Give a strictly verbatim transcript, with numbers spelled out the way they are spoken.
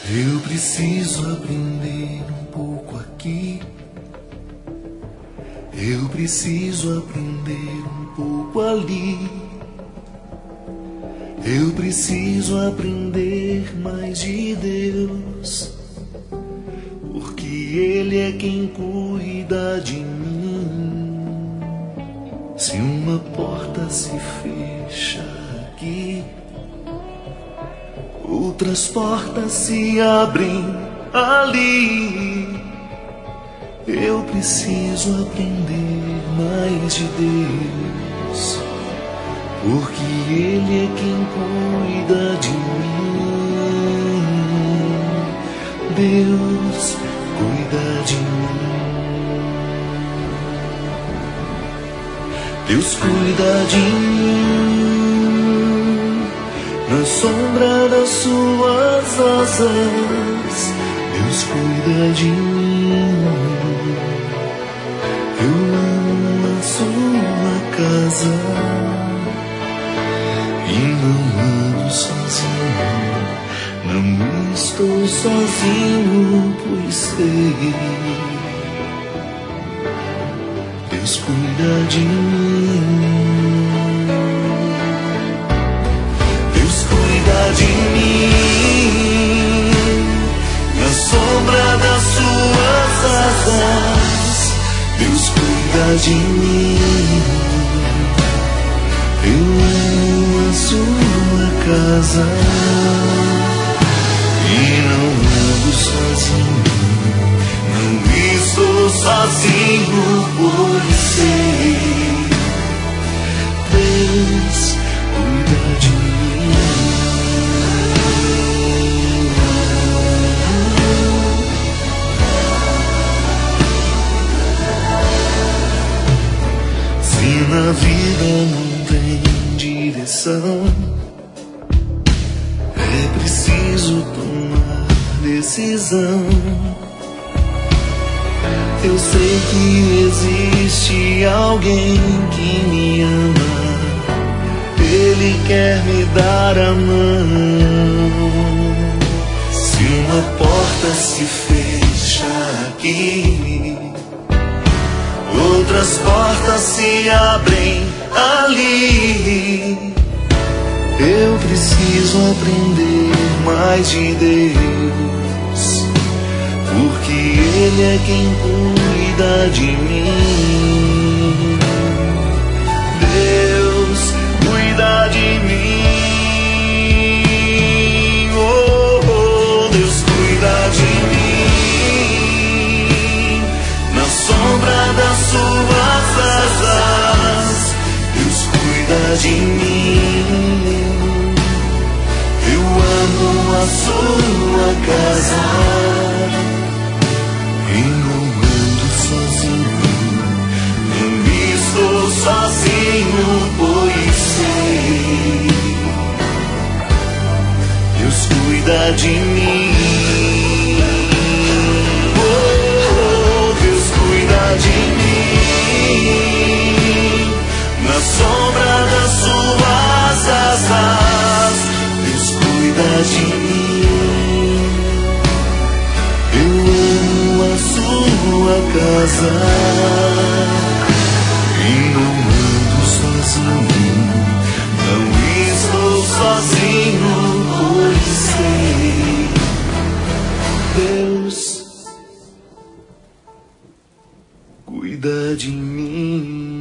Eu preciso aprender um pouco aqui. Eu preciso aprender um pouco ali. Eu preciso aprender mais de Deus, porque Ele é quem cuida de mim. Se uma porta se fecha aqui, outras portas se abrem ali. Eu preciso aprender mais de Deus, porque Ele é quem cuida de mim. Deus cuida de mim. Deus cuida de mim na sombra das suas asas. Deus cuida de mim. Eu amo a sua casa e não ando sozinho. Não estou sozinho, pois sei. Deus cuida de mim. Deus cuida de mim na sombra das suas asas. Deus cuida de mim. Eu amo a sua casa e não ando sozinho. Não estou sozinho, pois sei. Deus cuida de mim. Se na vida não tem direção, é preciso tomar decisão. Eu sei que existe alguém que me ama. Ele quer me dar a mão. Se uma porta se fecha aqui, outras portas se abrem ali. Eu preciso aprender mais de Deus, porque Ele é quem cuida de mim. Deus cuida de mim. Oh, oh, Deus cuida de mim na sombra das suas asas. Deus cuida de mim. Eu amo a sua casa e não ando sozinho. Não estou sozinho, pois sei. Deus cuida de mim. Oh, Deus cuida de mim na sombra das suas asas. Deus cuida de mim. Eu amo a sua casa e não ando sozinho. Não estou sozinho, pois sei. Deus cuida de mim.